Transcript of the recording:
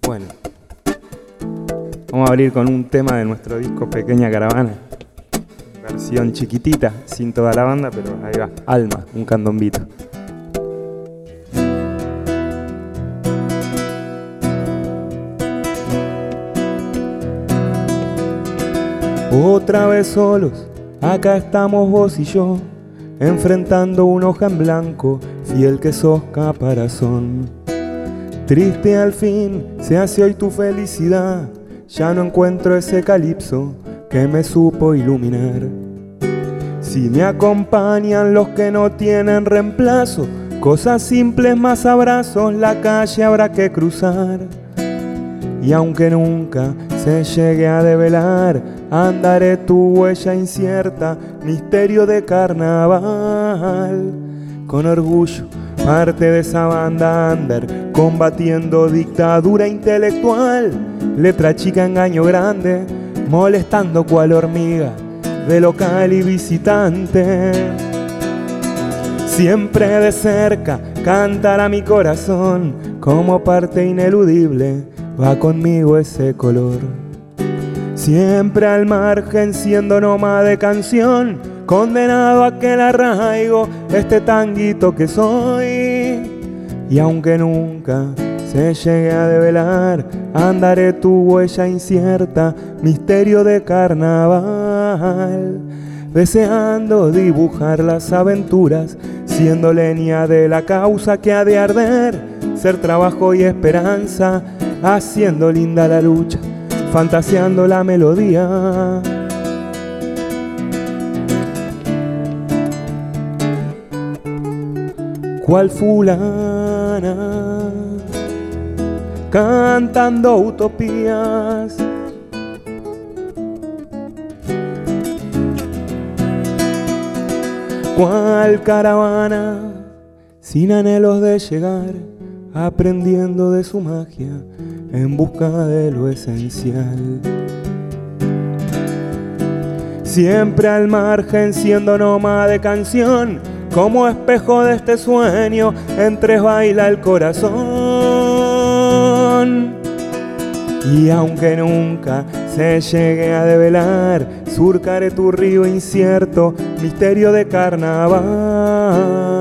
Bueno, vamos a abrir con un tema de nuestro disco Pequeña Caravana. Versión chiquitita, sin toda la banda, pero ahí va. Alma, un candombito. Otra vez solos, acá estamos vos y yo, enfrentando una hoja en blanco, fiel que sos caparazón. Triste al fin se hace hoy tu felicidad, ya no encuentro ese calipso que me supo iluminar. Si me acompañan los que no tienen reemplazo, cosas simples más abrazos, la calle habrá que cruzar. Y aunque nunca se llegue a develar, andaré tu huella incierta, misterio de carnaval. Con orgullo, parte de esa banda under, combatiendo dictadura intelectual. Letra chica, engaño grande, molestando cual hormiga, de local y visitante. Siempre de cerca cantará mi corazón, como parte ineludible va conmigo ese color. Siempre al margen siendo nómada de canción, condenado a aquel arraigo, este tanguito que soy. Y aunque nunca se llegue a develar, andaré tu huella incierta, misterio de carnaval. Deseando dibujar las aventuras, siendo leña de la causa que ha de arder, ser trabajo y esperanza, haciendo linda la lucha, fantaseando la melodía. Cual fulana, cantando utopías. Cual caravana, sin anhelos de llegar, aprendiendo de su magia, en busca de lo esencial. Siempre al margen siendo nómada de canción, como espejo de este sueño, entre baila el corazón. Y aunque nunca se llegue a develar, surcaré tu río incierto, misterio de carnaval.